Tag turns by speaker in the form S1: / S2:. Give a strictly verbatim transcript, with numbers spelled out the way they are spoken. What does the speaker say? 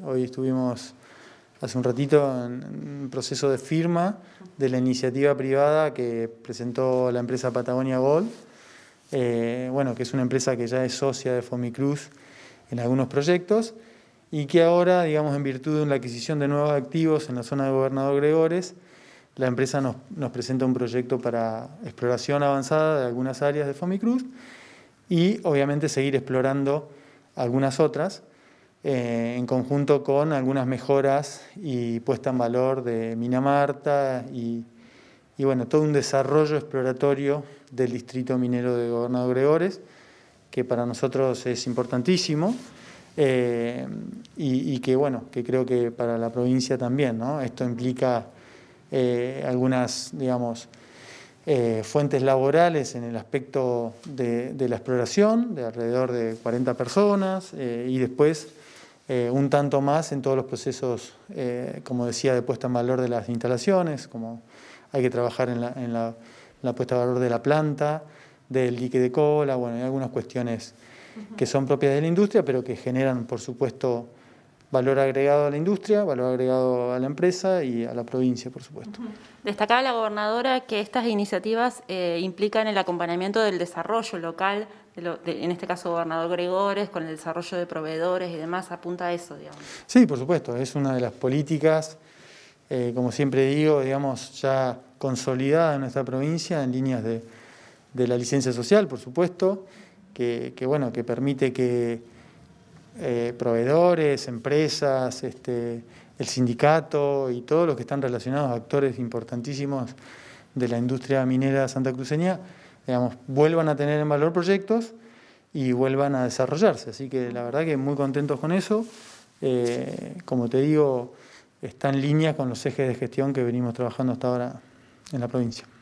S1: Hoy estuvimos hace un ratito en un proceso de firma de la iniciativa privada que presentó la empresa Patagonia Gold, eh, bueno, que es una empresa que ya es socia de Fomicruz en algunos proyectos y que ahora, digamos, en virtud de la adquisición de nuevos activos en la zona de Gobernador Gregores, la empresa nos, nos presenta un proyecto para exploración avanzada de algunas áreas de Fomicruz y obviamente seguir explorando algunas otras, eh, en conjunto con algunas mejoras y puesta en valor de Mina Marta y, y bueno, todo un desarrollo exploratorio del distrito minero de Gobernador Gregores, que para nosotros es importantísimo, eh, y, y que bueno, que creo que para la provincia también, ¿no? Esto implica eh, algunas, digamos, Eh, fuentes laborales en el aspecto de, de la exploración, de alrededor de cuarenta personas, eh, y después eh, un tanto más en todos los procesos, eh, como decía, de puesta en valor de las instalaciones, como hay que trabajar en la, en la, la puesta en valor de la planta, del dique de cola, bueno, hay algunas cuestiones que son propias de la industria, pero que generan, por supuesto, valor agregado a la industria, valor agregado a la empresa y a la provincia, por supuesto.
S2: Uh-huh. Destacaba la gobernadora que estas iniciativas eh, implican el acompañamiento del desarrollo local, de lo, de, en este caso Gobernador Gregores, con el desarrollo de proveedores y demás, apunta a eso, digamos.
S1: Sí, por supuesto, es una de las políticas, eh, como siempre digo, digamos, ya consolidada en nuestra provincia en líneas de, de la licencia social, por supuesto, que, que, bueno, que permite que Eh, proveedores, empresas, este, el sindicato y todos los que están relacionados, actores importantísimos de la industria minera santacruceña, digamos, vuelvan a tener en valor proyectos y vuelvan a desarrollarse. Así que la verdad que muy contentos con eso. Eh, como te digo, está en línea con los ejes de gestión que venimos trabajando hasta ahora en la provincia.